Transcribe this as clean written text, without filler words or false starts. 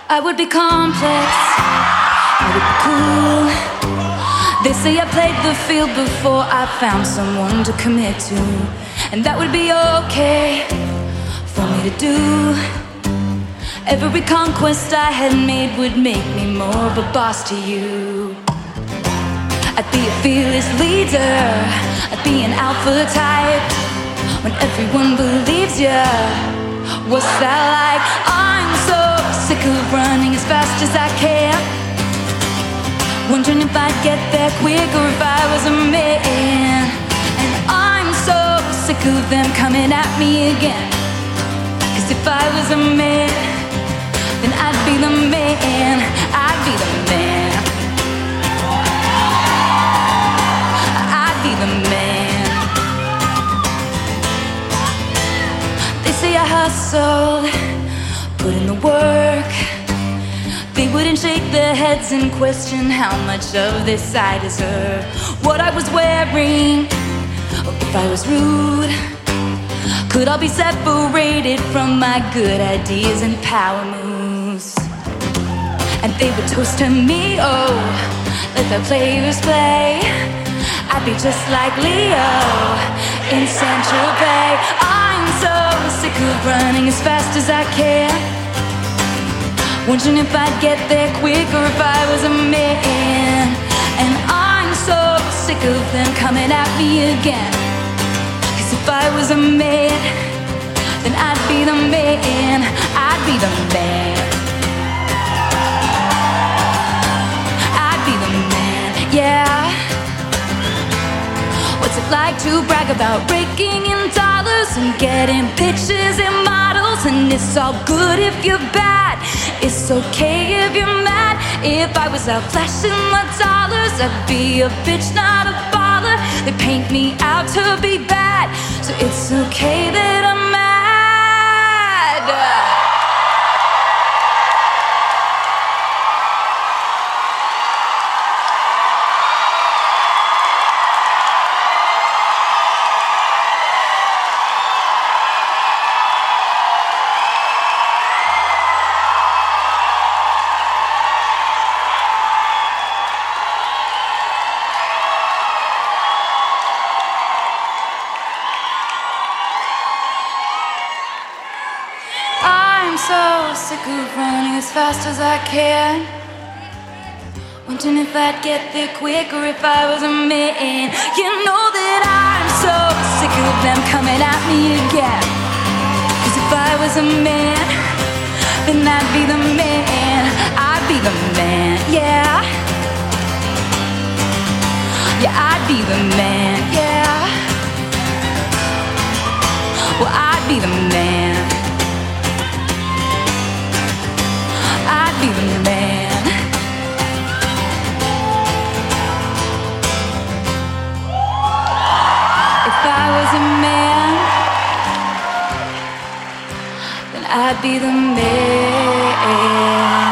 I would be complex, I would be cool. They say I played the field before I found someone to commit to, and that would be okay for me to do. Every conquest I had made would make me more of a boss to you. I'd be a fearless leader, I'd be an alpha type. When everyone believes ya, what's that like? I'm so sick of running as fast as I can, wondering if I'd get there quicker if I was a man. And I'm so sick of them coming at me again, 'cause if I was a man, then I'd be the man, I'd be the man, I'd be the man. They say I hustled, put in the work. They wouldn't shake their heads and question how much of this I deserve. What I was wearing, or if I was rude, could all be separated from my good ideas and power moves. And they would toast to me, oh, let the players play. I'd be just like Leo in Saint-Tropez. I'm so sick of running as fast as I can, wondering if I'd get there quicker if I was a man. And I'm so sick of them coming at me again, 'cause if I was a man, then I'd be the man, I'd be the man, I'd be the man, yeah. What's it like to brag about raking in dollars and getting pictures and models? And it's all good if you're bad, it's okay if you're mad. If I was out flashing my dollars, I'd be a bitch, not a baller. They paint me out to be bad, so it's okay that I'm mad. I'm so sick of running as fast as I can, wondering if I'd get there quicker if I was a man. You know that I'm so sick of them coming at me again, 'cause if I was a man, then I'd be the man, I'd be the man, yeah. Yeah, I'd be the man, yeah. Well, I'd be the man, I'd be the man. If I was a man, then I'd be the man.